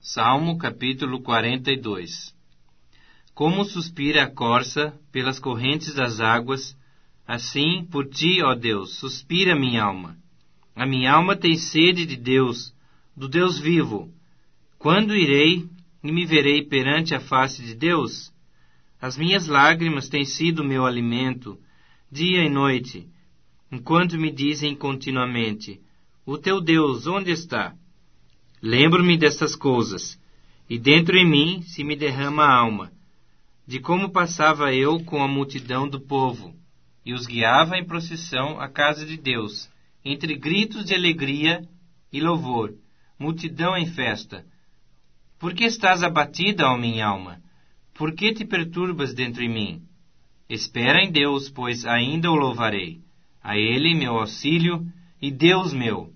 Salmo capítulo 42. Como suspira a corça pelas correntes das águas, assim por ti, ó Deus, suspira minha alma. A minha alma tem sede de Deus, do Deus vivo. Quando irei e me verei perante a face de Deus? As minhas lágrimas têm sido meu alimento, dia e noite, enquanto me dizem continuamente: o teu Deus onde está? Lembro-me destas coisas, e dentro em mim se me derrama a alma, de como passava eu com a multidão do povo, e os guiava em procissão à casa de Deus, entre gritos de alegria e louvor, multidão em festa. Por que estás abatida, ó minha alma? Por que te perturbas dentro em mim? Espera em Deus, pois ainda o louvarei. A Ele, meu auxílio e Deus meu.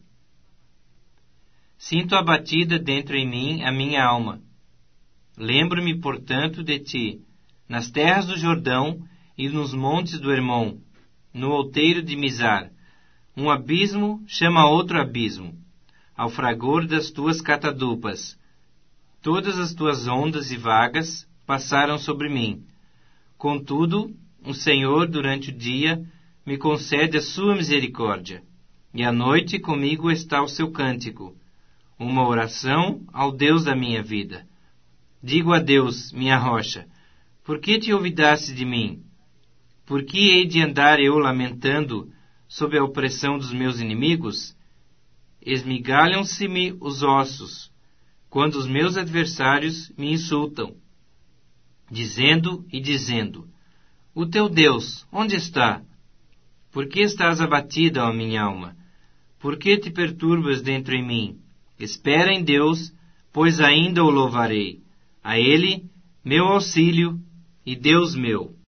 Sinto abatida dentro em mim a minha alma. Lembro-me, portanto, de ti, nas terras do Jordão e nos montes do Hermon, no outeiro de Mizar. Um abismo chama outro abismo, ao fragor das tuas catadupas. Todas as tuas ondas e vagas passaram sobre mim. Contudo, o Senhor, durante o dia, me concede a sua misericórdia, e à noite comigo está o seu cântico, uma oração ao Deus da minha vida. Digo a Deus, minha rocha: por que te olvidaste de mim? Por que hei de andar eu lamentando sob a opressão dos meus inimigos? Esmigalham-se-me os ossos, quando os meus adversários me insultam, dizendo: o teu Deus, onde está? Por que estás abatida, ó minha alma? Por que te perturbas dentro em mim? Espera em Deus, pois ainda o louvarei. A Ele, meu auxílio e Deus meu.